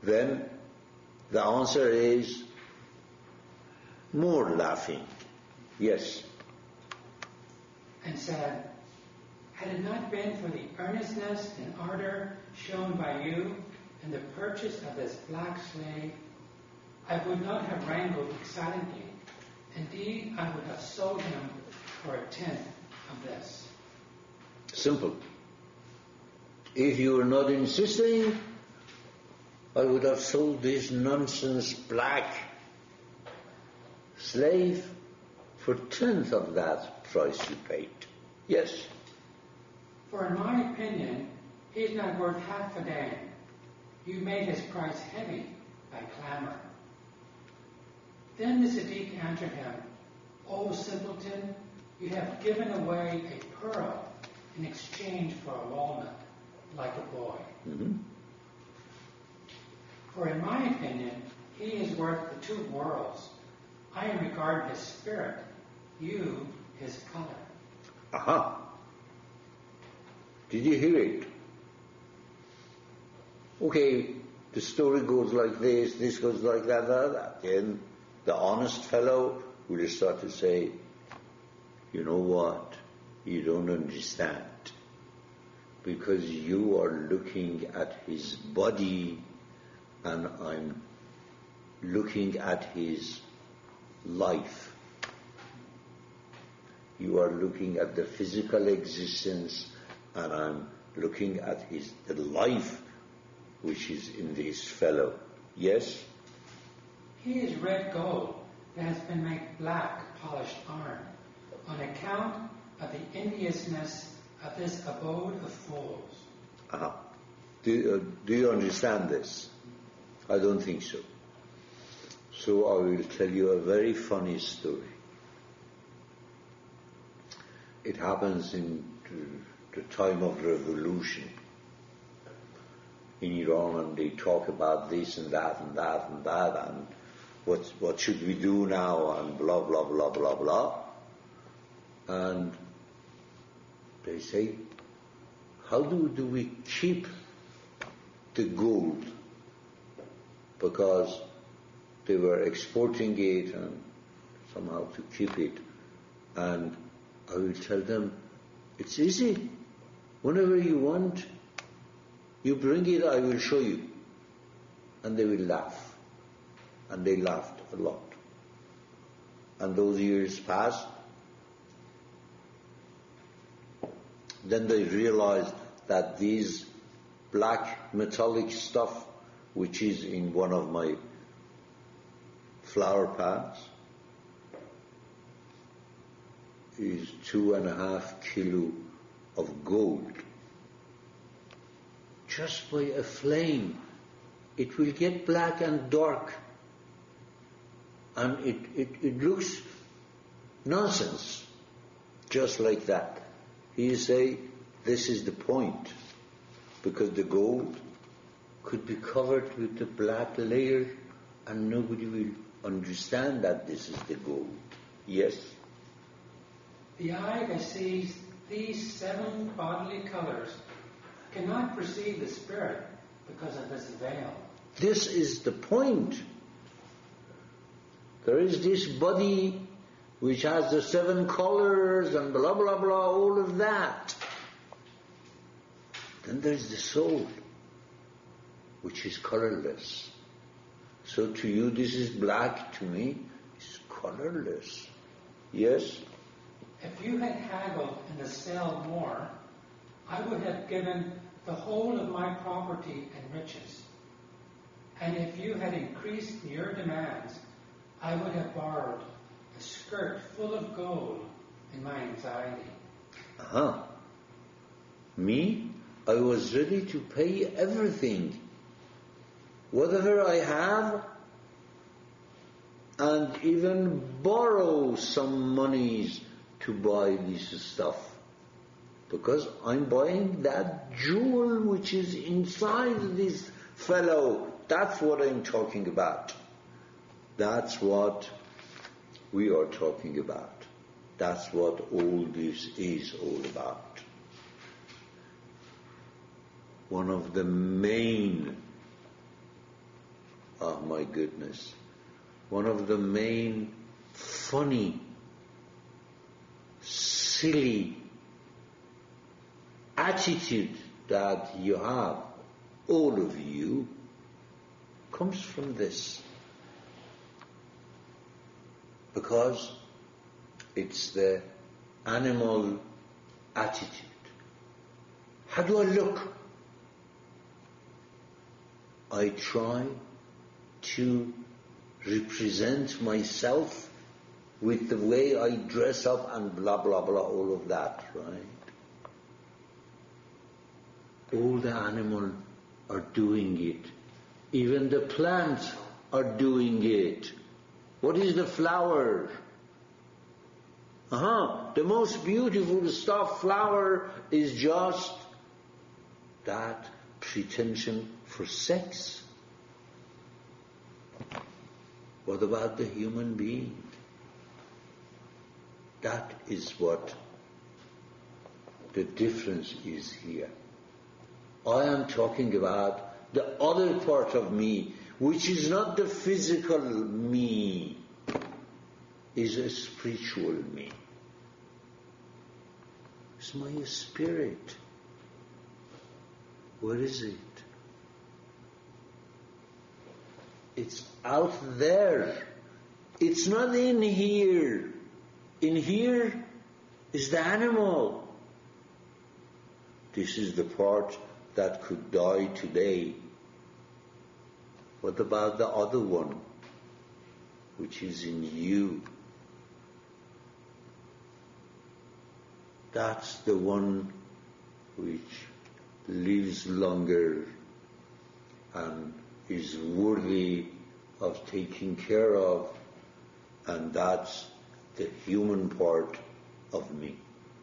then the answer is more laughing. Yes. And said, had it not been for the earnestness and ardor shown by you in the purchase of this black slave, I would not have wrangled excitedly. Indeed, I would have sold him for 1/10 of this. Simple. If you were not insisting, I would have sold this nonsense black slave for 1/10 of that price you paid. Yes. For in my opinion, he is not worth half a dime. You made his price heavy by clamor. Then the Siddiq answered him, O simpleton, you have given away a pearl in exchange for a walnut, like a boy. Mm-hmm. For in my opinion, he is worth the 2 worlds. I regard his spirit, you his color. Aha. Did you hear it? Okay, the story goes like this goes like that. Then the honest fellow will start to say, you know what? You don't understand. Because you are looking at his body and I'm looking at his life. You are looking at the physical existence and I'm looking at the life which is in this fellow. Yes? He is red gold that has been made black polished iron on account of the enviousness of this abode of fools. Uh-huh. Do you understand this? I don't think so. So I will tell you a very funny story. It happens in the time of revolution in Iran, and they talk about this and that and that and that, and what should we do now, and blah, blah, blah, blah, blah. And they say, how do we keep the gold? Because they were exporting it and somehow to keep it. And I will tell them, it's easy. Whenever you want, you bring it, I will show you. And they will laugh. And they laughed a lot. And those years passed. Then they realized that these black metallic stuff, which is in one of my flower pans, is 2.5 kilo of gold. Just by a flame, it will get black and dark, and it looks nonsense, just like that. You say, this is the point, because the gold could be covered with a black layer and nobody will understand that this is the gold. Yes? The eye that sees these 7 bodily colors cannot perceive the spirit because of this veil. This is the point. There is this body which has the 7 colors and blah, blah, blah, all of that. Then there's the soul, which is colorless. So to you this is black, to me it's colorless. Yes? If you had haggled in the sale more, I would have given the whole of my property and riches. And if you had increased your demands, I would have borrowed a skirt full of gold in my anxiety. Me? I was ready to pay everything, whatever I have, and even borrow some monies to buy this stuff, because I'm buying that jewel which is inside this fellow. That's what I'm talking about. That's what we are talking about. That's what all this is all about. One of the main Oh my goodness. One of the main funny, silly attitude that you have, all of you, comes from this. Because it's the animal attitude. How do I look? I try to represent myself with the way I dress up and blah, blah, blah, all of that, right? All the animals are doing it. Even the plants are doing it. What is the flower? The most beautiful stuff, flower, is just that pretension for sex. What about the human being? That is what the difference is here. I am talking about the other part of me, which is not the physical me, is a spiritual me. It's my spirit. Where is it? It's out there. It's not in here. In here is the animal. This is the part that could die today. What about the other one, which is in you? That's the one which lives longer and is worthy of taking care of, and that's the human part of me.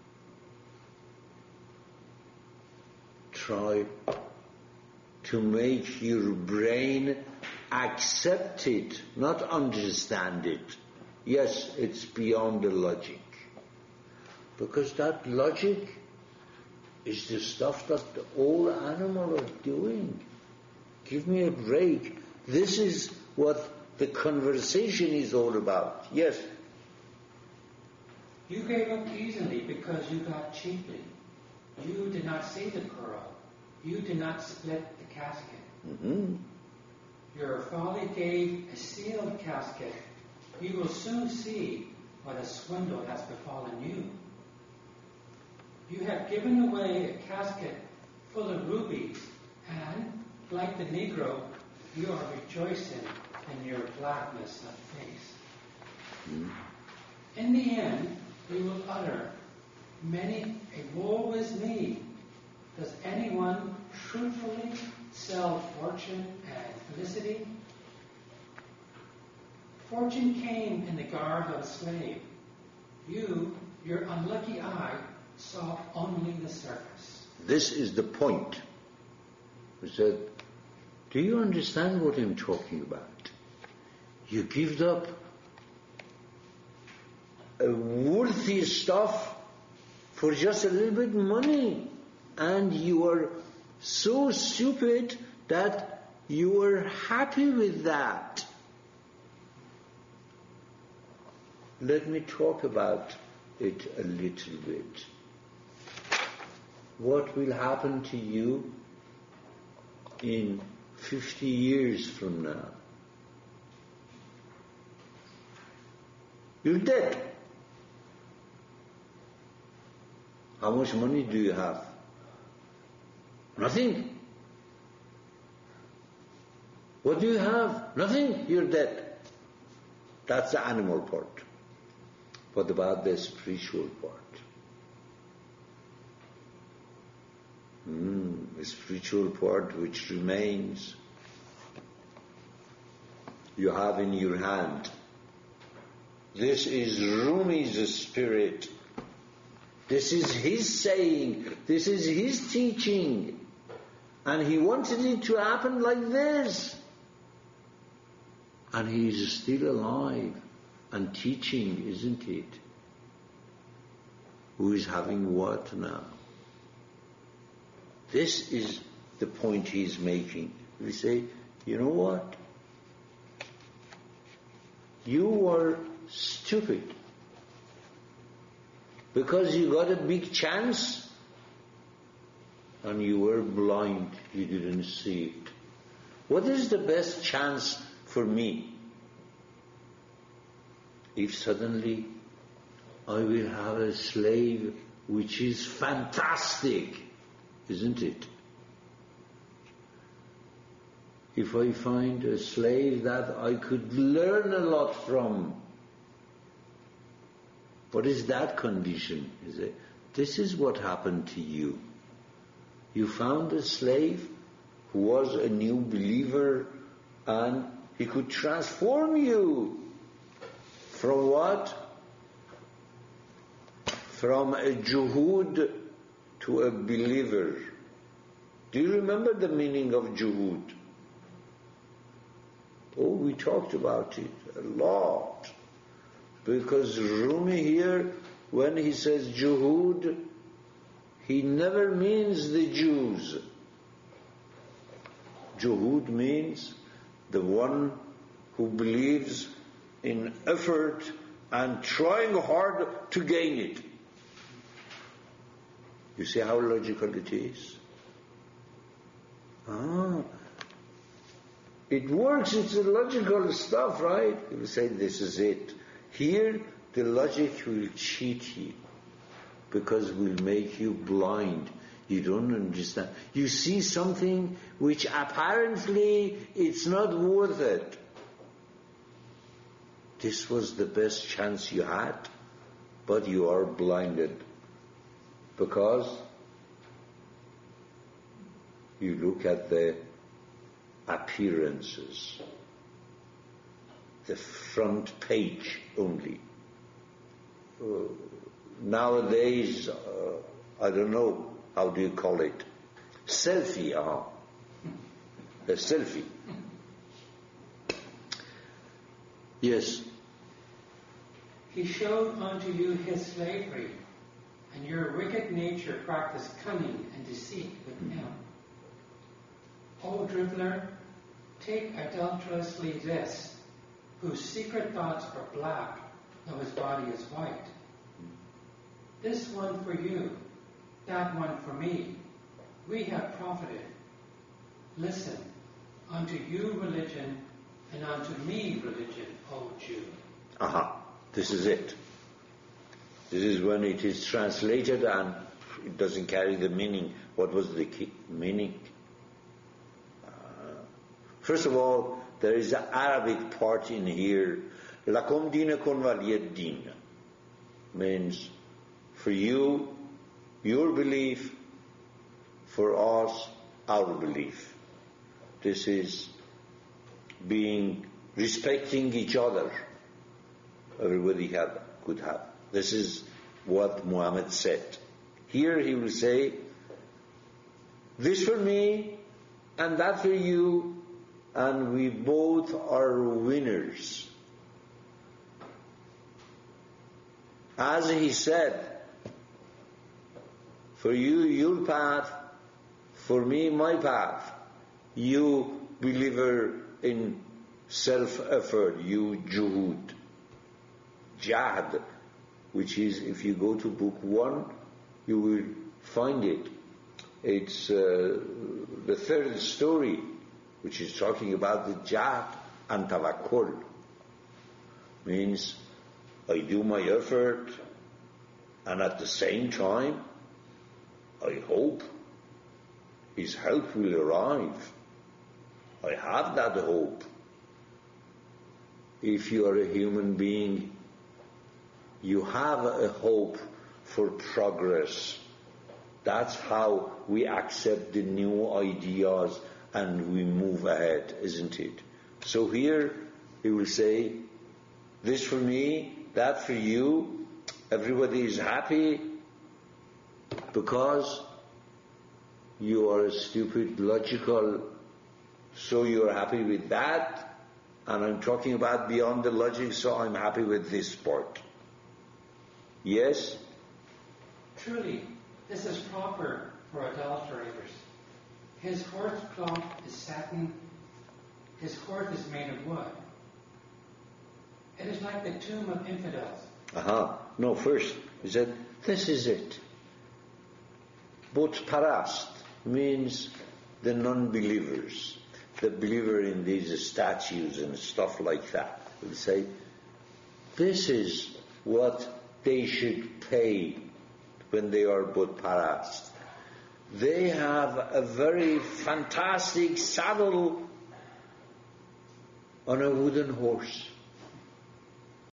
Try to make your brain accept it, not understand it. Yes, it's beyond the logic. Because that logic is the stuff that all animals are doing. Give me a break. This is what the conversation is all about. Yes? You gave up easily because you got cheaply. You did not see the pearl. You did not split the casket. Mm-hmm. Your folly gave a sealed casket. You will soon see what a swindle has befallen you. You have given away a casket full of rubies, and, like the Negro, you are rejoicing in your blackness of face. Mm. In the end, you will utter many a woe is me. Does anyone truthfully sell fortune and felicity? Fortune came in the garb of a slave. You, your unlucky eye, saw only the surface. This is the point. He said, do you understand what I'm talking about? You give up a worthy stuff for just a little bit of money, and you are so stupid that you are happy with that. Let me talk about it a little bit. What will happen to you in 50 years from now? You're dead. How much money do you have? Nothing. What do you have? Nothing. You're dead. That's the animal part. What about the spiritual part? The spiritual part which remains, you have in your hand. This is Rumi's spirit. This is his saying. This is his teaching. And he wanted it to happen like this. And he is still alive and teaching, isn't it? Who is having what now? This is the point he's making. We say, you know what? you were stupid. Because you got a big chance and you were blind, you didn't see it. What is the best chance for me? If suddenly I will have a slave which is fantastic, isn't it? If I find a slave that I could learn a lot from, what is that condition? Is it? This is what happened to you. You found a slave who was a new believer and he could transform you. From what? From a juhud to a believer. Do you remember the meaning of juhud? Oh, we talked about it a lot. Because Rumi here, when he says juhud, he never means the Jews. Juhud means the one who believes in effort and trying hard to gain it. You see how logical it is? It works, it's a logical stuff, right? You say this is it. Here, the logic will cheat you because will make you blind. You don't understand. You see something which apparently it's not worth it. This was the best chance you had, but you are blinded because you look at the appearances, the front page only. Nowadays, I don't know, how do you call it? Selfie, a selfie. Yes. He showed unto you his slavery, and your wicked nature practiced cunning and deceit with him. O driveler, take adulterously this, whose secret thoughts are black, though his body is white. This one for you, that one for me. We have profited. Listen, unto you religion, and unto me religion, O Jew. This is it. This is when it is translated and it doesn't carry the meaning. What was the meaning? First of all, there is an Arabic part in here. Lakum dinakum waliyad din means for you, your belief, for us, our belief. This is respecting each other. Everybody could have. This is what Muhammad said. Here he will say, this for me and that for you, and we both are winners. As he said, for you, your path, for me, my path. You believer in self-effort, you juhud. Jahd, which is, if you go to book 1, you will find it. It's the third story, which is talking about the jahd and tawakkul. Means, I do my effort, and at the same time, I hope his help will arrive. I have that hope. If you are a human being, you have a hope for progress. That's how we accept the new ideas and we move ahead, isn't it? So here he will say, this for me, that for you. Everybody is happy because you are stupid, logical, so you're happy with that. And I'm talking about beyond the logic, so I'm happy with this part. Yes? Truly, this is proper for adulterators. His horse cloth is satin, his horse is made of wood. It is like the tomb of infidels. No, first, he said, this is it. Bot parast means the non-believers, the believer in these statues and stuff like that. Will say, this is what they should pay when they are bot parast. They have a very fantastic saddle on a wooden horse.